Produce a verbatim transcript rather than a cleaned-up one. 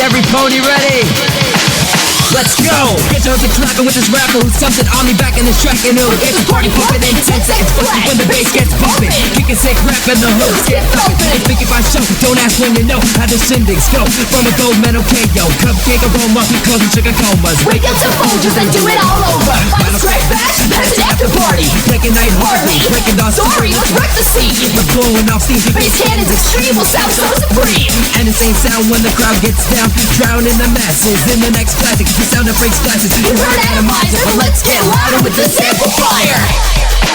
every pony ready? Let's go! Get your hook clapping with this rapper who's something on me back in this track, and it'll get the party pumping in ten seconds flat when the bass gets pumping. Kicking sick rap and the hooks get thumping. If think if I show, don't ask when you know how the shindigs go. From a gold medal K O, cupcake aroma, closing sugar comas. Wake up the Folgers and do it all over. Final track bash, that's an after party. Breaking night heartbeat, breaking dawn Sorry, let's wreck the scene. We're blowing off steam. Bass cannons extreme will sound so supreme. And the same sound when the crowd gets down, drowning the masses in the next classic. The sound that breaks glasses. You heard Atomizer, but let's get louder with this amplifier.